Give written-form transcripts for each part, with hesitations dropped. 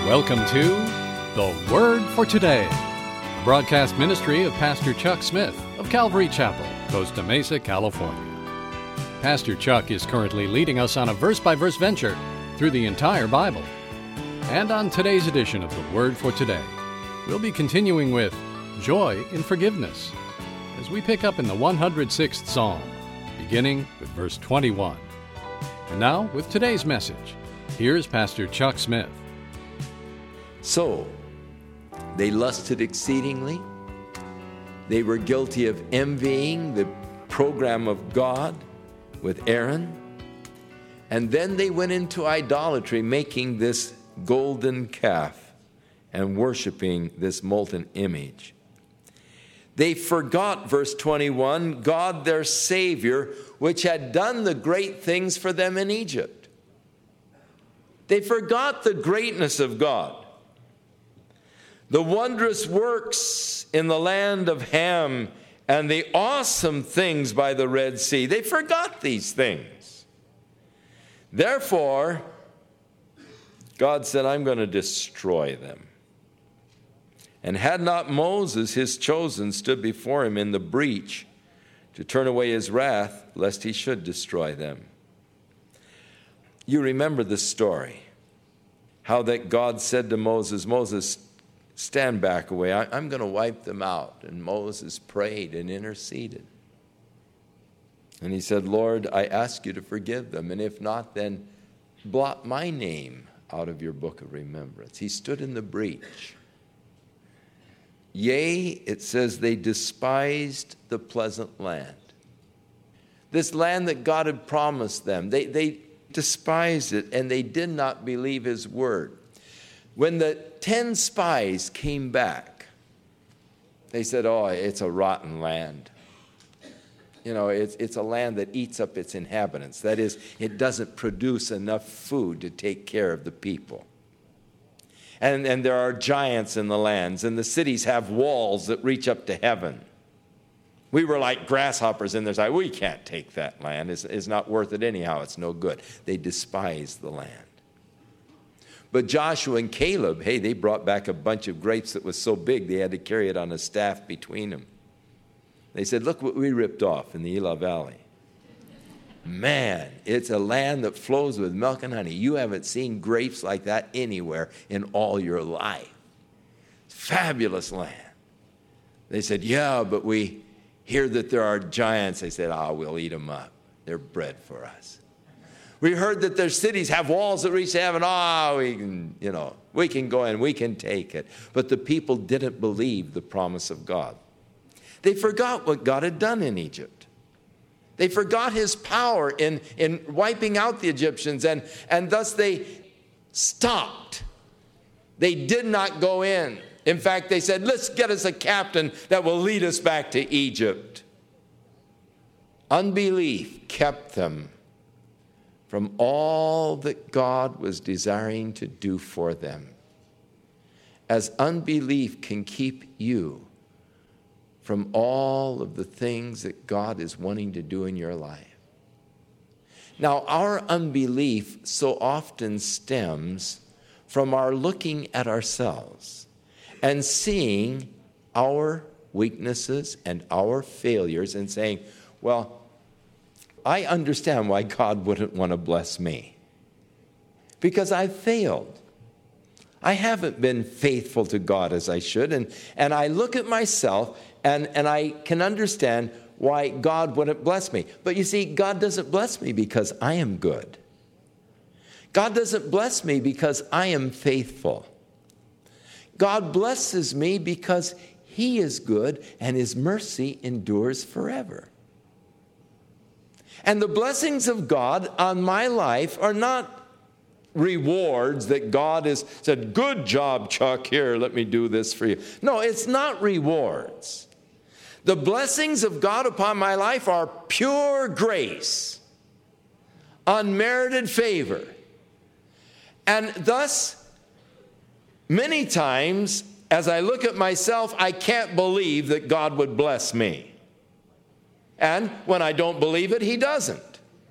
Welcome to The Word for Today, a broadcast ministry of Pastor Chuck Smith of Calvary Chapel, Costa Mesa, California. Pastor Chuck is currently leading us on a verse-by-verse venture through the entire Bible. And on today's edition of The Word for Today, we'll be continuing with Joy in Forgiveness, as we pick up in the 106th Psalm, beginning with verse 21. And now, with today's message, here's Pastor Chuck Smith. So, they lusted exceedingly. They were guilty of envying the program of God with Aaron. And then they went into idolatry, making this golden calf and worshiping this molten image. They forgot, verse 21, God their Savior, which had done the great things for them in Egypt. They forgot the greatness of God. The wondrous works in the land of Ham and the awesome things by the Red Sea. They forgot these things. Therefore, God said, I'm going to destroy them. And had not Moses, his chosen, stood before him in the breach to turn away his wrath, lest he should destroy them. You remember the story, how that God said to Moses, Moses, stand back away. I'm going to wipe them out. And Moses prayed and interceded. And he said, Lord, I ask you to forgive them. And if not, then blot my name out of your book of remembrance. He stood in the breach. Yea, it says they despised the pleasant land. This land that God had promised them. They despised it, and they did not believe his word. When the 10 spies came back, they said, oh, it's a rotten land. You know, it's a land that eats up its inhabitants. That is, it doesn't produce enough food to take care of the people. And there are giants in the lands, and the cities have walls that reach up to heaven. We were like grasshoppers in their sight. We can't take that land. It's not worth it anyhow. It's no good. They despised the land. But Joshua and Caleb, hey, they brought back a bunch of grapes that was so big they had to carry it on a staff between them. They said, look what we ripped off in the Elah Valley. Man, it's a land that flows with milk and honey. You haven't seen grapes like that anywhere in all your life. Fabulous land. They said, yeah, but we hear that there are giants. They said, we'll eat them up. They're bread for us. We heard that their cities have walls that reach to heaven. We can go in, we can take it. But the people didn't believe the promise of God. They forgot what God had done in Egypt. They forgot his power in wiping out the Egyptians, and thus they stopped. They did not go in. In fact, they said, let's get us a captain that will lead us back to Egypt. Unbelief kept them from all that God was desiring to do for them. As unbelief can keep you from all of the things that God is wanting to do in your life. Now, our unbelief so often stems from our looking at ourselves and seeing our weaknesses and our failures and saying, well, I understand why God wouldn't want to bless me. Because I've failed. I haven't been faithful to God as I should. And I look at myself and I can understand why God wouldn't bless me. But you see, God doesn't bless me because I am good. God doesn't bless me because I am faithful. God blesses me because he is good and his mercy endures forever. And the blessings of God on my life are not rewards that God has said, good job, Chuck, here, let me do this for you. No, it's not rewards. The blessings of God upon my life are pure grace, unmerited favor. And thus, many times, as I look at myself, I can't believe that God would bless me. And when I don't believe it, he doesn't.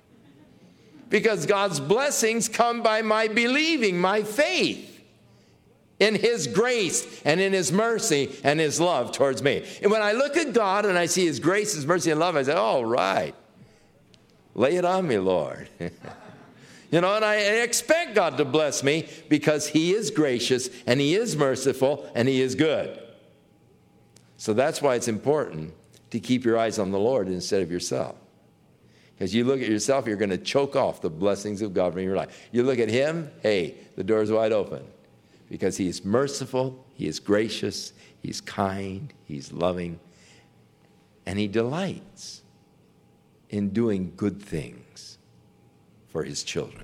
Because God's blessings come by my believing, my faith in his grace and in his mercy and his love towards me. And when I look at God and I see his grace, his mercy, and love, I say, all right, lay it on me, Lord. And I expect God to bless me because he is gracious and he is merciful and he is good. So that's why it's important to keep your eyes on the Lord instead of yourself. Because you look at yourself, you're going to choke off the blessings of God in your life. You look at him, hey, the door's wide open. Because he is merciful, he is gracious, he's kind, he's loving, and he delights in doing good things for his children.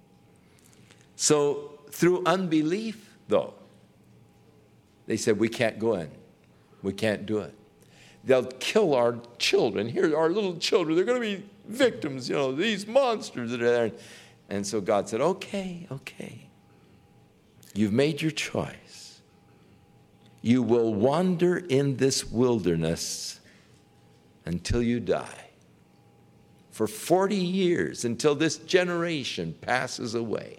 So through unbelief, though, they said, we can't go in. We can't do it. They'll kill our children. Here, our little children, they're going to be victims, these monsters that are there. And so God said, okay. You've made your choice. You will wander in this wilderness until you die. For 40 years, until this generation passes away.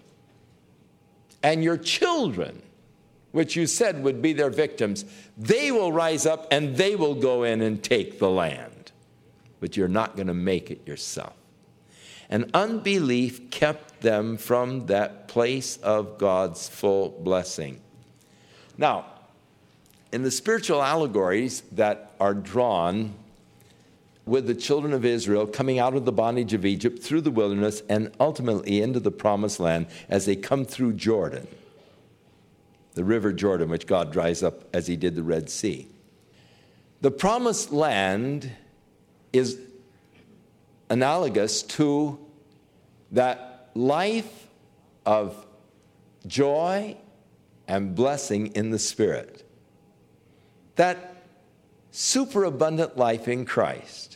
And your children, which you said would be their victims, they will rise up and they will go in and take the land. But you're not going to make it yourself. And unbelief kept them from that place of God's full blessing. Now, in the spiritual allegories that are drawn with the children of Israel coming out of the bondage of Egypt through the wilderness and ultimately into the promised land as they come through Jordan, the river Jordan, which God dries up as he did the Red Sea. The promised land is analogous to that life of joy and blessing in the Spirit. That superabundant life in Christ.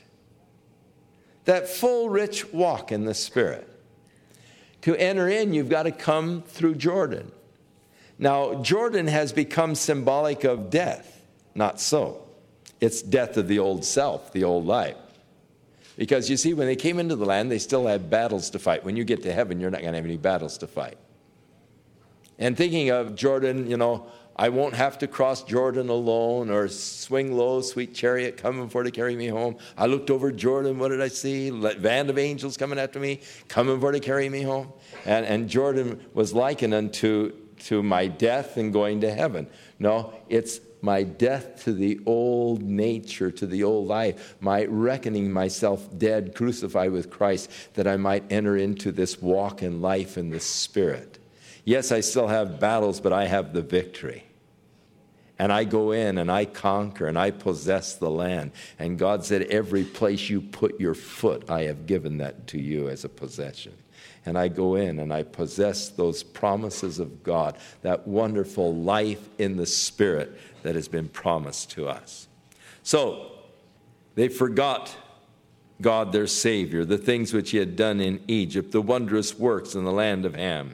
That full, rich walk in the Spirit. To enter in, you've got to come through Jordan. Now, Jordan has become symbolic of death. Not so. It's death of the old self, the old life. Because you see, when they came into the land, they still had battles to fight. When you get to heaven, you're not going to have any battles to fight. And thinking of Jordan, I won't have to cross Jordan alone, or swing low, sweet chariot coming for to carry me home. I looked over Jordan, what did I see? Band of angels coming after me, coming for to carry me home. And Jordan was likened unto my death and going to heaven. No, it's my death to the old nature, to the old life, my reckoning myself dead, crucified with Christ, that I might enter into this walk in life in the Spirit. Yes, I still have battles, but I have the victory. And I go in and I conquer and I possess the land. And God said, every place you put your foot, I have given that to you as a possession. And I go in and I possess those promises of God, that wonderful life in the Spirit that has been promised to us. So, they forgot God their Savior, the things which he had done in Egypt, the wondrous works in the land of Ham.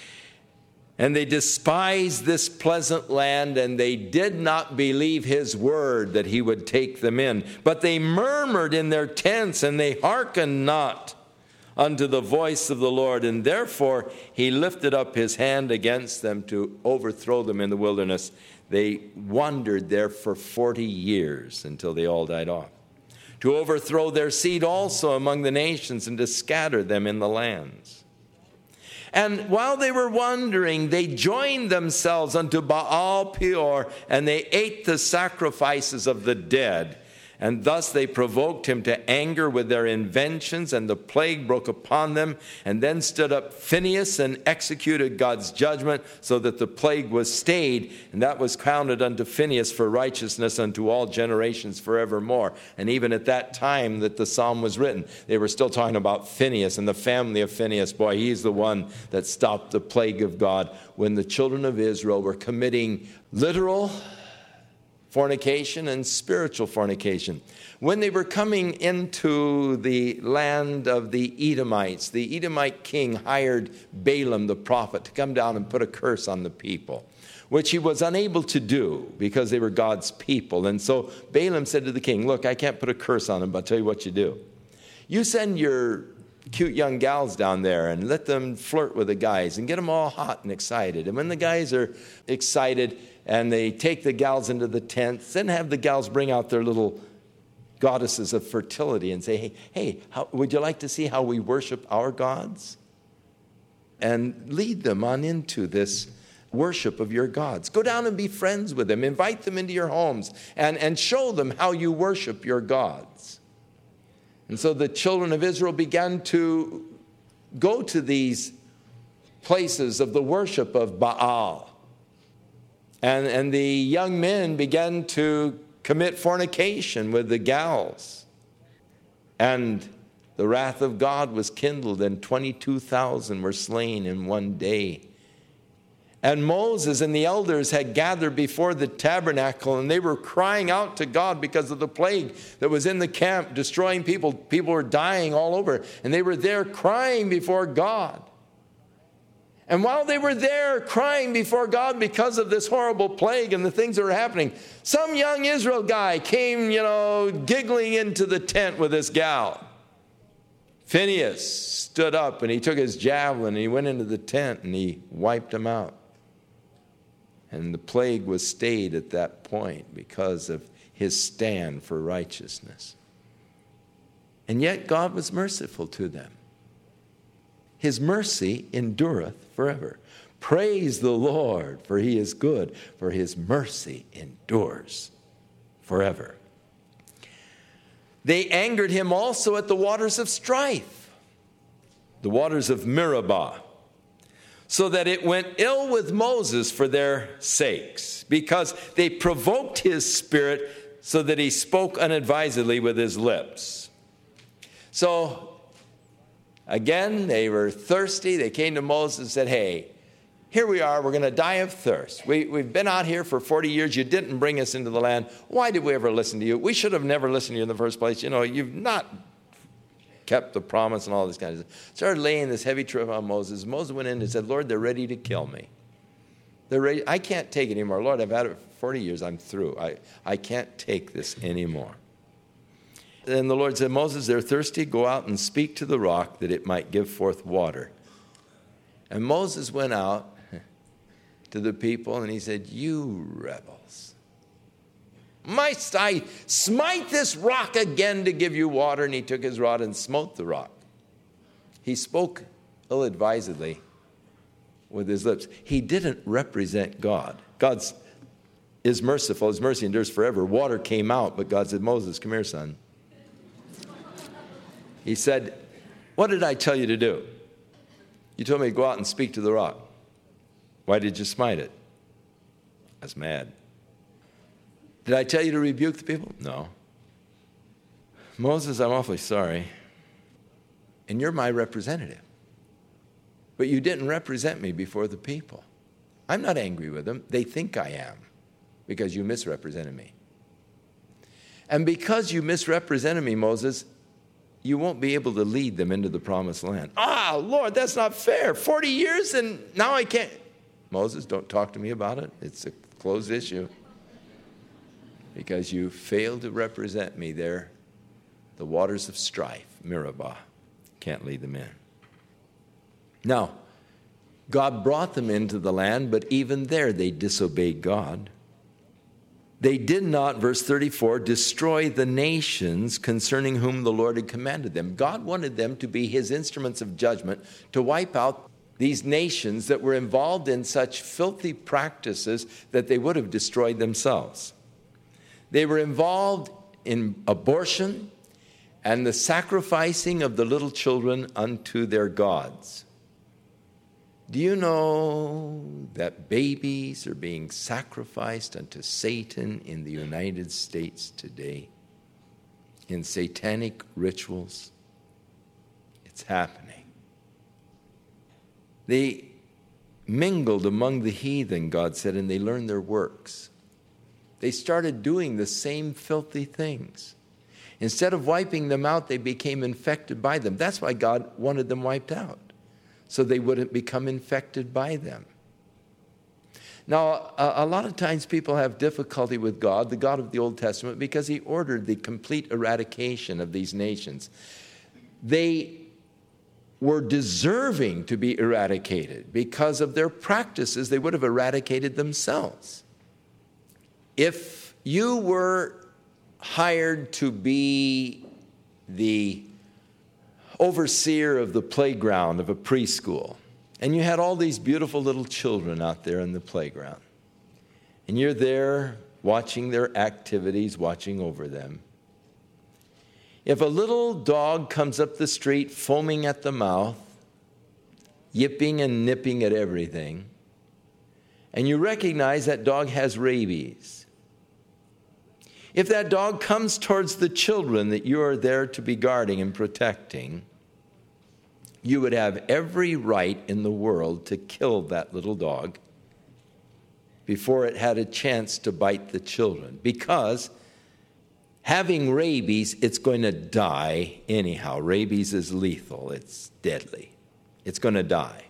And they despised this pleasant land, and they did not believe his word that he would take them in. But they murmured in their tents, and they hearkened not unto the voice of the Lord. And therefore he lifted up his hand against them to overthrow them in the wilderness. They wandered there for 40 years until they all died off. To overthrow their seed also among the nations, and to scatter them in the lands. And while they were wandering, they joined themselves unto Baal Peor, and they ate the sacrifices of the dead. And thus they provoked him to anger with their inventions, and the plague broke upon them. And then stood up Phinehas and executed God's judgment, so that the plague was stayed. And that was counted unto Phinehas for righteousness unto all generations forevermore. And even at that time that the psalm was written, they were still talking about Phinehas and the family of Phinehas. Boy, he's the one that stopped the plague of God when the children of Israel were committing literal fornication and spiritual fornication. When they were coming into the land of the Edomites, the Edomite king hired Balaam the prophet to come down and put a curse on the people, which he was unable to do because they were God's people. And so Balaam said to the king, look, I can't put a curse on them, but I'll tell you what you do. You send your cute young gals down there and let them flirt with the guys and get them all hot and excited. And when the guys are excited and they take the gals into the tents, then have the gals bring out their little goddesses of fertility and say, hey, would you like to see how we worship our gods? And lead them on into this worship of your gods. Go down and be friends with them. Invite them into your homes and show them how you worship your gods. And so the children of Israel began to go to these places of the worship of Baal. And the young men began to commit fornication with the gals. And the wrath of God was kindled, and 22,000 were slain in one day. And Moses and the elders had gathered before the tabernacle, and they were crying out to God because of the plague that was in the camp, destroying people. People were dying all over, and they were there crying before God. And while they were there crying before God because of this horrible plague and the things that were happening, some young Israel guy came, giggling into the tent with this gal. Phinehas stood up and he took his javelin and he went into the tent and he wiped them out. And the plague was stayed at that point because of his stand for righteousness. And yet God was merciful to them. His mercy endureth forever. Praise the Lord, for he is good, for his mercy endures forever. They angered him also at the waters of strife, the waters of Meribah, so that it went ill with Moses for their sakes, because they provoked his spirit so that he spoke unadvisedly with his lips. So, again, they were thirsty. They came to Moses and said, hey, here we are. We're going to die of thirst. We've been out here for 40 years. You didn't bring us into the land. Why did we ever listen to you? We should have never listened to you in the first place. You've not kept the promise and all this kind of stuff. Started laying this heavy trip on Moses. Moses went in and said, Lord, they're ready to kill me. They're ready. I can't take it anymore. Lord, I've had it for 40 years. I'm through. I can't take this anymore. Then the Lord said, Moses, they're thirsty. Go out and speak to the rock that it might give forth water. And Moses went out to the people and he said, you rebels, must I smite this rock again to give you water? And he took his rod and smote the rock. He spoke ill-advisedly with his lips. He didn't represent God. God is merciful. His mercy endures forever. Water came out, but God said, Moses, come here, son. He said, what did I tell you to do? You told me to go out and speak to the rock. Why did you smite it? I was mad. Did I tell you to rebuke the people? No. Moses, I'm awfully sorry. And you're my representative. But you didn't represent me before the people. I'm not angry with them. They think I am because you misrepresented me. And because you misrepresented me, Moses, you won't be able to lead them into the promised land. Lord, that's not fair. 40 years and now I can't. Moses, don't talk to me about it. It's a closed issue. Because you failed to represent me there. The waters of strife, Meribah, can't lead them in. Now, God brought them into the land, but even there they disobeyed God. They did not, verse 34, destroy the nations concerning whom the Lord had commanded them. God wanted them to be his instruments of judgment, to wipe out these nations that were involved in such filthy practices that they would have destroyed themselves. They were involved in abortion and the sacrificing of the little children unto their gods. Do you know that babies are being sacrificed unto Satan in the United States today? In satanic rituals? It's happening. They mingled among the heathen, God said, and they learned their works. They started doing the same filthy things. Instead of wiping them out, they became infected by them. That's why God wanted them wiped out, so they wouldn't become infected by them. Now, a lot of times people have difficulty with God, the God of the Old Testament, because he ordered the complete eradication of these nations. They were deserving to be eradicated because of their practices. They would have eradicated themselves. If you were hired to be the overseer of the playground of a preschool, and you had all these beautiful little children out there in the playground, and you're there watching their activities, watching over them. If a little dog comes up the street foaming at the mouth, yipping and nipping at everything, and you recognize that dog has rabies, if that dog comes towards the children that you are there to be guarding and protecting, you would have every right in the world to kill that little dog before it had a chance to bite the children. Because having rabies, it's going to die anyhow. Rabies is lethal. It's deadly. It's going to die.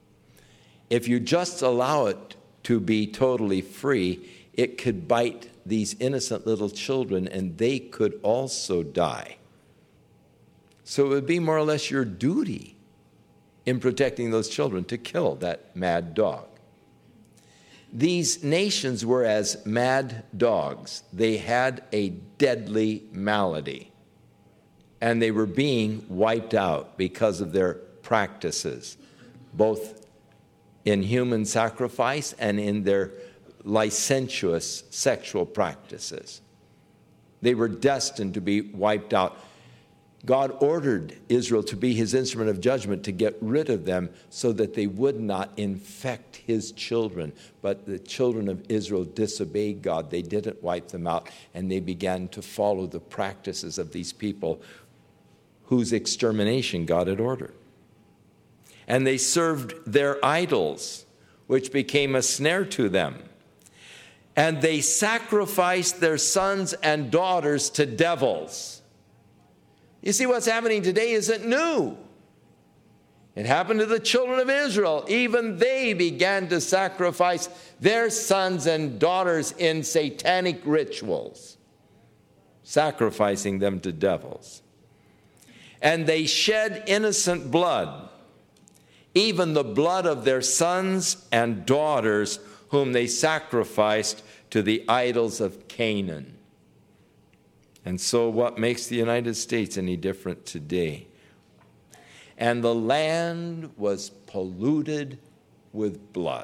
If you just allow it to be totally free, it could bite these innocent little children, and they could also die. So it would be more or less your duty in protecting those children to kill that mad dog. These nations were as mad dogs. They had a deadly malady, and they were being wiped out because of their practices, both in human sacrifice and in their licentious sexual practices. They were destined to be wiped out. God ordered Israel to be his instrument of judgment to get rid of them so that they would not infect his children. But the children of Israel disobeyed God. They didn't wipe them out, and they began to follow the practices of these people whose extermination God had ordered. And they served their idols, which became a snare to them. And they sacrificed their sons and daughters to devils. You see, what's happening today isn't new. It happened to the children of Israel. Even they began to sacrifice their sons and daughters in satanic rituals, sacrificing them to devils. And they shed innocent blood, even the blood of their sons and daughters, whom they sacrificed to the idols of Canaan. And so what makes the United States any different today? And the land was polluted with blood.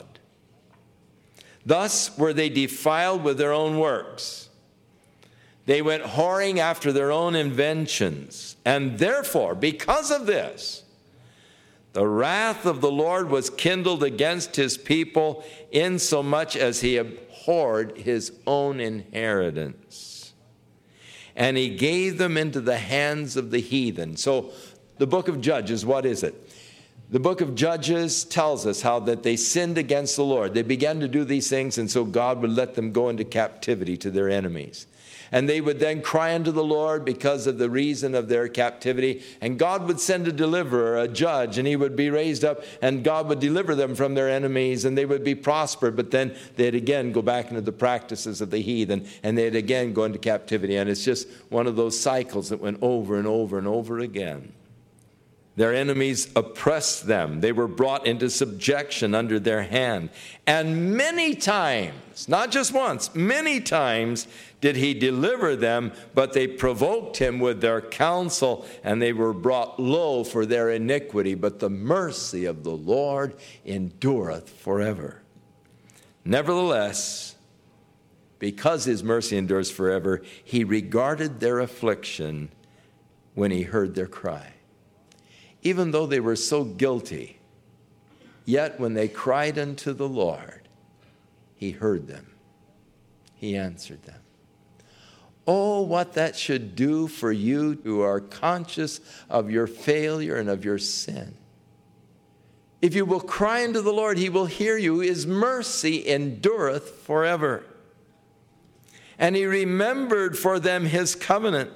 Thus were they defiled with their own works. They went whoring after their own inventions. And therefore, because of this, the wrath of the Lord was kindled against his people, insomuch as he abhorred his own inheritance. And he gave them into the hands of the heathen. So the book of Judges, what is it? The book of Judges tells us how that they sinned against the Lord. They began to do these things, and so God would let them go into captivity to their enemies. And they would then cry unto the Lord because of the reason of their captivity. And God would send a deliverer, a judge, and he would be raised up, and God would deliver them from their enemies, and they would be prospered. But then they'd again go back into the practices of the heathen, and they'd again go into captivity. And it's just one of those cycles that went over and over and over again. Their enemies oppressed them. They were brought into subjection under their hand. And many times, not just once, many times did he deliver them, but they provoked him with their counsel, and they were brought low for their iniquity. But the mercy of the Lord endureth forever. Nevertheless, because his mercy endures forever, he regarded their affliction when he heard their cry. Even though they were so guilty, yet when they cried unto the Lord, he heard them. He answered them. Oh, what that should do for you who are conscious of your failure and of your sin. If you will cry unto the Lord, he will hear you. His mercy endureth forever. And he remembered for them his covenant.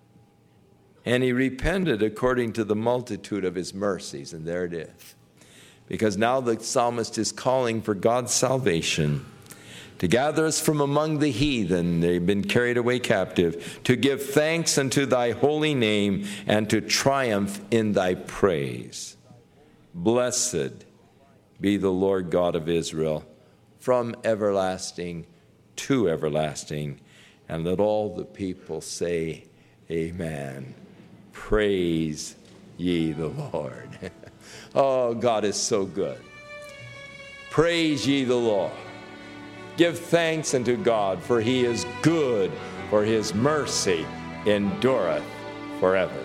And he repented according to the multitude of his mercies. And there it is. Because now the psalmist is calling for God's salvation, to gather us from among the heathen, they've been carried away captive, to give thanks unto thy holy name, and to triumph in thy praise. Blessed be the Lord God of Israel, from everlasting to everlasting. And let all the people say, Amen. Praise ye the Lord. Oh, God is so good. Praise ye the Lord. Give thanks unto God, for he is good, for his mercy endureth forever.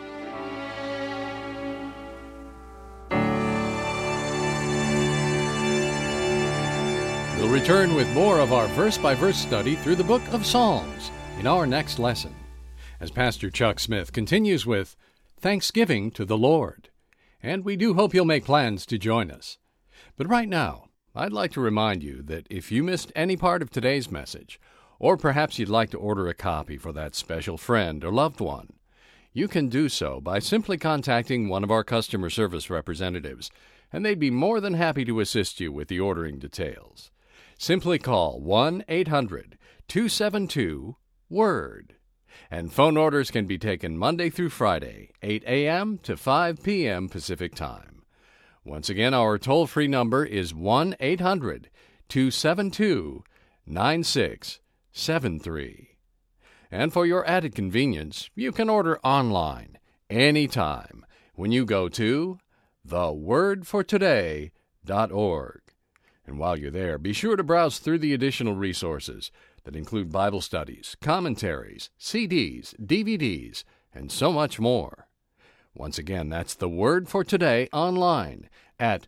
We'll return with more of our verse-by-verse study through the book of Psalms in our next lesson, as Pastor Chuck Smith continues with Thanksgiving to the Lord. And we do hope you'll make plans to join us. But right now, I'd like to remind you that if you missed any part of today's message, or perhaps you'd like to order a copy for that special friend or loved one, you can do so by simply contacting one of our customer service representatives, and they'd be more than happy to assist you with the ordering details. Simply call 1-800-272-WORD. And phone orders can be taken Monday through Friday, 8 a.m. to 5 p.m. Pacific Time. Once again, our toll-free number is 1-800-272-9673. And for your added convenience, you can order online anytime when you go to thewordfortoday.org. And while you're there, be sure to browse through the additional resources that include Bible studies, commentaries, CDs, DVDs, and so much more. Once again, that's The Word for Today online at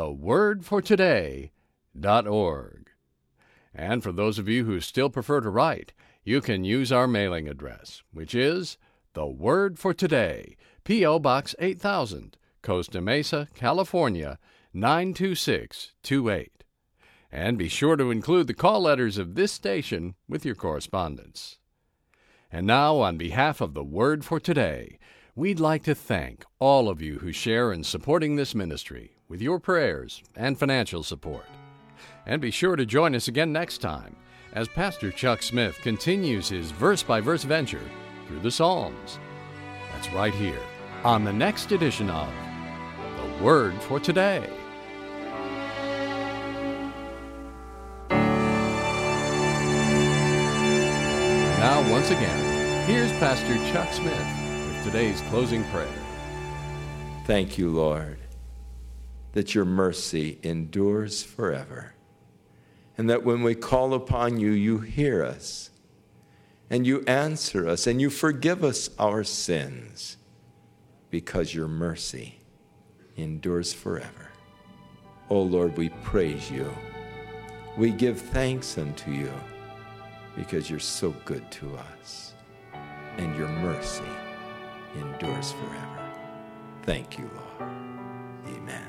thewordfortoday.org. And for those of you who still prefer to write, you can use our mailing address, which is The Word for Today, P.O. Box 8000, Costa Mesa, California, 92628. And be sure to include the call letters of this station with your correspondence. And now, on behalf of The Word for Today, we'd like to thank all of you who share in supporting this ministry with your prayers and financial support. And be sure to join us again next time as Pastor Chuck Smith continues his verse-by-verse venture through the Psalms. That's right here on the next edition of The Word for Today. Now, once again, here's Pastor Chuck Smith with today's closing prayer. Thank you, Lord, that your mercy endures forever, and that when we call upon you, you hear us, and you answer us, and you forgive us our sins, because your mercy endures forever. Oh, Lord, we praise you. We give thanks unto you, because you're so good to us, and your mercy endures forever. Thank you, Lord. Amen.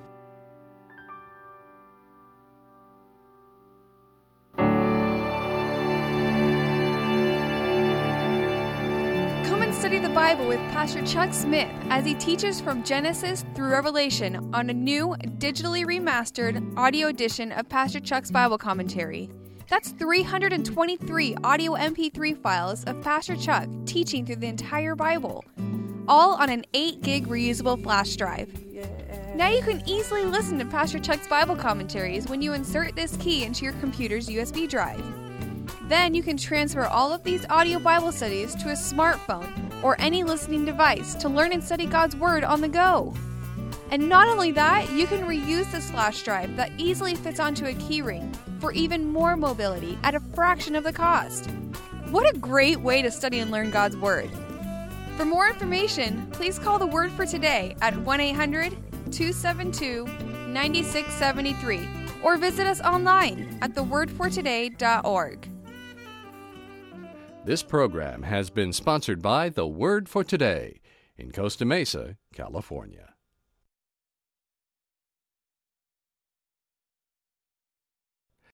Come and study the Bible with Pastor Chuck Smith as he teaches from Genesis through Revelation on a new, digitally remastered audio edition of Pastor Chuck's Bible Commentary. That's 323 audio MP3 files of Pastor Chuck teaching through the entire Bible, all on an 8-gig reusable flash drive. Now you can easily listen to Pastor Chuck's Bible commentaries when you insert this key into your computer's USB drive. Then you can transfer all of these audio Bible studies to a smartphone or any listening device to learn and study God's Word on the go. And not only that, you can reuse this flash drive that easily fits onto a keyring for even more mobility at a fraction of the cost. What a great way to study and learn God's Word. For more information, please call The Word for Today at 1-800-272-9673 or visit us online at thewordfortoday.org. This program has been sponsored by The Word for Today in Costa Mesa, California.